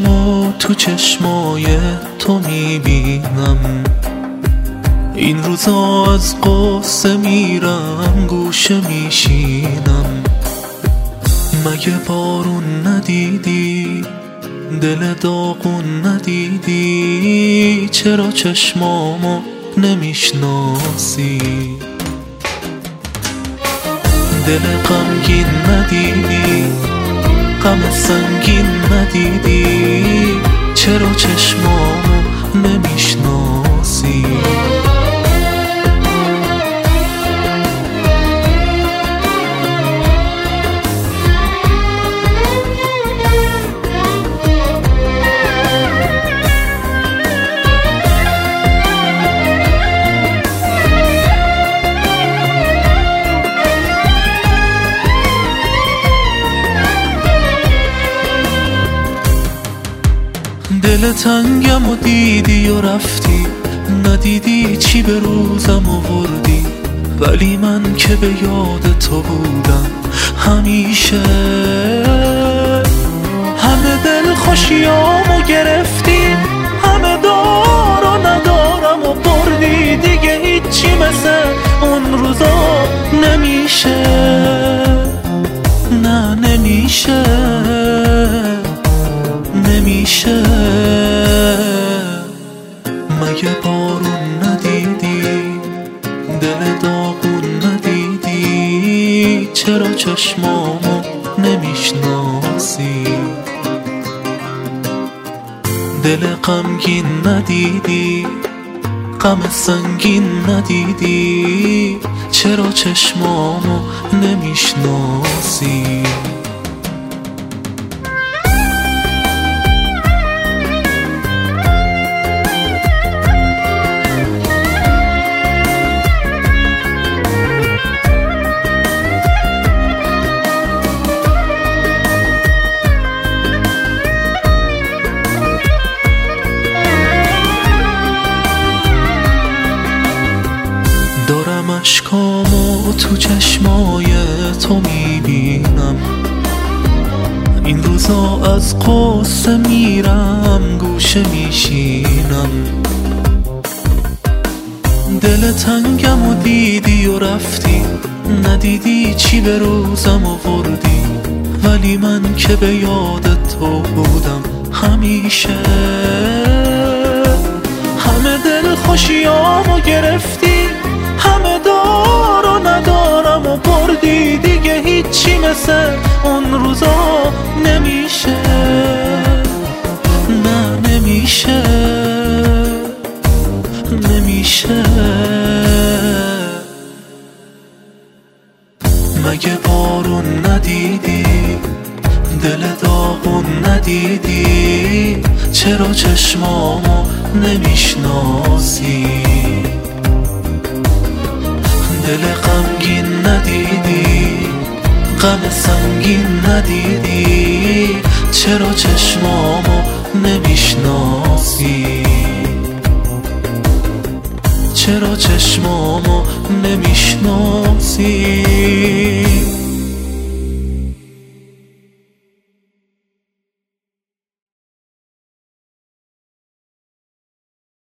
چشمو تو چشمای تو میبینم، این روزا از قصه میرم گوشه میشینم. مگه بارون ندیدی؟ دل داغون ندیدی؟ چرا چشمامو نمیشناسی؟ دل غمگین ندیدی؟ غم سنگین ندیدی؟ چرا چشمامو نمیشناسی؟ دل تنگم و دیدی و رفتی، ندیدی چی به روزم آوردی. ولی من که به یاد تو بودم همیشه، همه دل خوشیامو گرفتی، همه دار و ندارم و بردی. دیگه هیچی مثل اون روزا نمیشه، نه نمیشه، نمیشه. مگه بارون ندیدی؟ دل داغون ندیدی؟ چرا چشمامو نمیشناسی؟ دل غمگین ندیدی؟ غم سنگین ندیدی؟ چرا چشمامو نمیشناسی؟ دارم اشکامو تو چشمای تو میبینم، این روزا از قصه میرم گوشه میشینم. دل تنگم و دیدی و رفتی، ندیدی چی به روزم آوردی. ولی من که به یاد تو بودم همیشه، همه دل خوشیامو گرفتی، همه دار و ندارم و بردی. دیگه هیچی مثل اون روزا نمیشه، نه نمیشه، نمیشه. مگه بارون ندیدی؟ دل داغون ندیدی؟ چرا چشمامو نمیشناسی؟ دل غمگین ندیدی؟ غم سنگین ندیدی؟ چرا چشمامو نمیشناسی؟ چرا چشمامو نمیشناسی؟